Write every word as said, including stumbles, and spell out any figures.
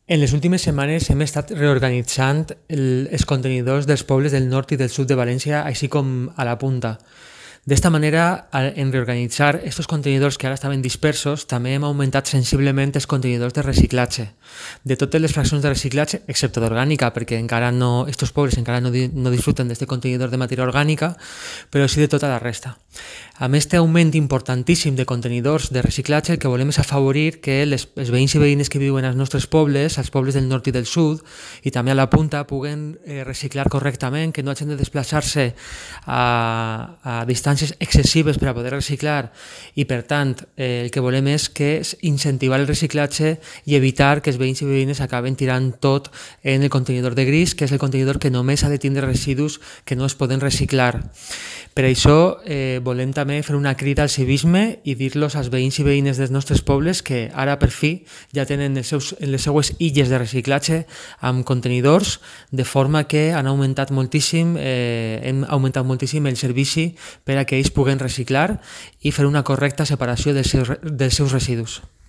En les últimes setmanes hem estat reorganitzant el, els contenidors dels pobles del nord i del sud de València, així com a la punta. D'esta manera, en reorganitzar aquests contenidors que ara estaven dispersos, també hem augmentat sensiblement els contenidors de reciclatge. De totes les fraccions de reciclatge, excepte d'orgànica, perquè encara no, aquests pobles encara no, no disfruten d'aquest contenidor de matèria orgànica, però sí de tota la resta. Amb aquest augment importantíssim de contenidors de reciclatge, el que volem és afavorir que les, els veïns i veïnes que viuen als nostres pobles, als pobles del nord i del sud, i també a la punta, puguen eh, reciclar correctament, que no hagin de desplaçar-se a, a distàncies excessives per a poder reciclar, i per tant eh, el que volem és que és incentivar el reciclatge i evitar que els veïns i veïnes acaben tirant tot en el contenidor de gris, que és el contenidor que només ha de tindre residus que no es poden reciclar. Per això eh, volem també fer una crida al civisme i dir-los als veïns i veïnes dels nostres pobles que ara per fi ja tenen els seus, les seues illes de reciclatge amb contenidors, de forma que han augmentat moltíssim, eh, hem augmentat moltíssim el servici per a que ells puguen reciclar i fer una correcta separació dels seus, dels seus residus.